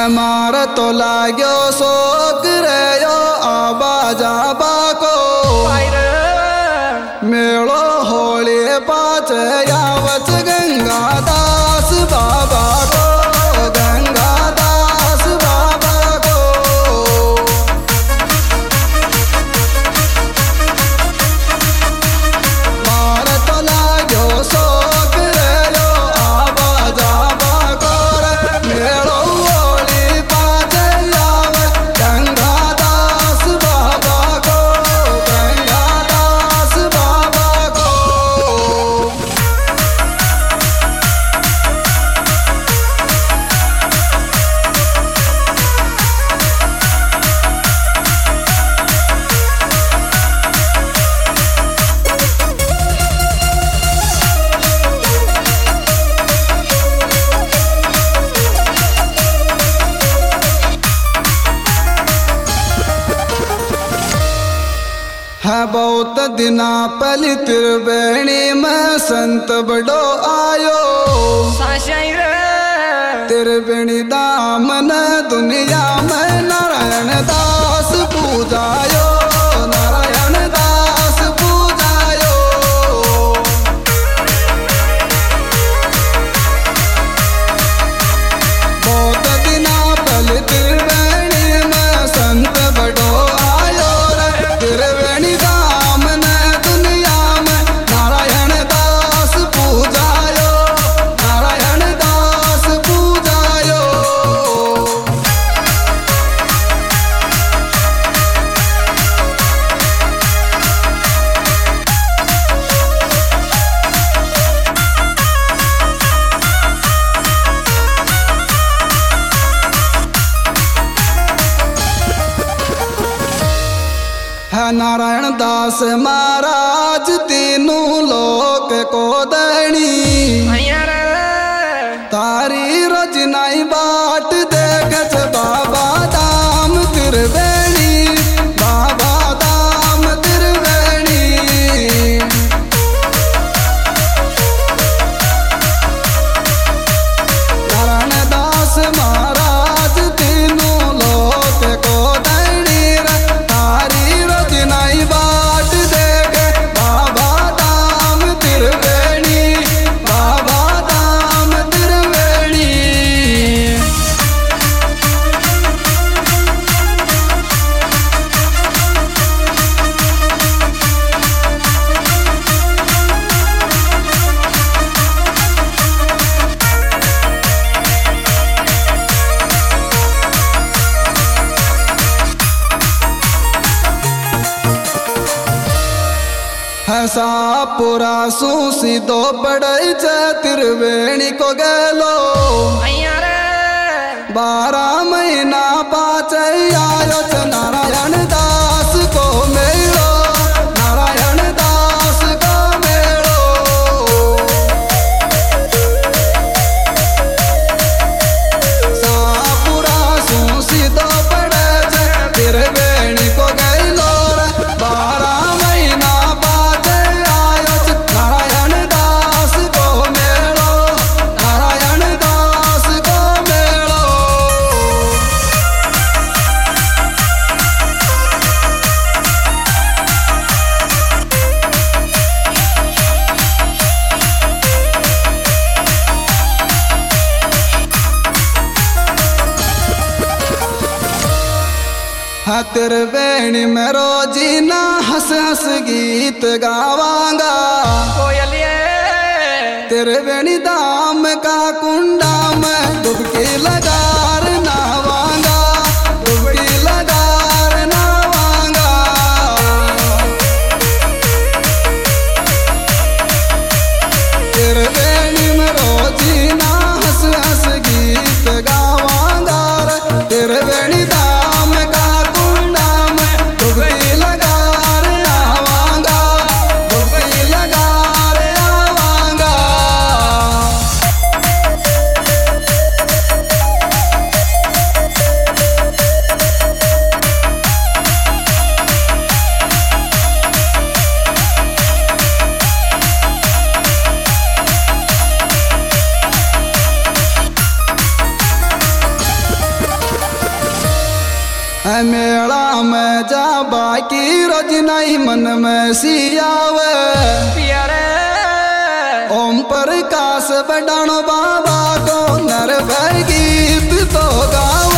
मार तो लाग्यो शोक रे यो आबा जाबा को मेलो होली पाच यावच गंगादास बाबा को गंगादास बाबा को मार तो लाग्यो शोक रे यो आबा जाबा को मेलो होली पाच यावच गंगादास बाबा को गंगादास बाबा को। है बहुत दिना पहली त्रिवेणी में संत बड़ो आयो त्रिवेणी दामन दुनिया में नारायण दास पूजायो नारायण दास पूजायो। बहुत दिना पहली त्रिवेणी में संत बड़ो आयो त्रिवेणी दामन दुनिया में नारायण दास पूजायो नारायण दास पूजायो। है नारायण दास महाराज तीनों लोक को दणी तारी रजनाई बाट देखत बाबा दाम त्रिवेणी बाबा दाम त्रिवेणी। नारायण दास महाराज तीनों लोक को दणी तारी रजनाई बाट देखे बाबा दाम त्रिवेणी बाबा दाम त्रिवेणी। ऐसा पूरा सूसी दो पड़ई त्रिवेणी को गेलो 12 महीना पाच आयो नारायण दास को मेलो नारायण दास को मेलो। सापुरा सूसी दो पड़े त्रिवेणी को गेलो 12 महीना पाच आयो नारायण दास को मेलो नारायण दास को मेलो। हाँ त्रिवेणी में रोजीना हंस हंस गीत गावांगा त्रिवेणी दाम का कुंडा में डुबकी लगार नहावांगा डुबकी लगार नहावांगा। त्रिवेणी में रोजीना हंस हंस गीत गावांगा त्रिवेणी दाम का कुंडा में डुबकी लगार नहावांगा डुबकी लगार आवांगा। की रोज नहीं मन में सियावे प्यारे ओम प्रकाश बडानो बाबा को नर गीत तो गाओ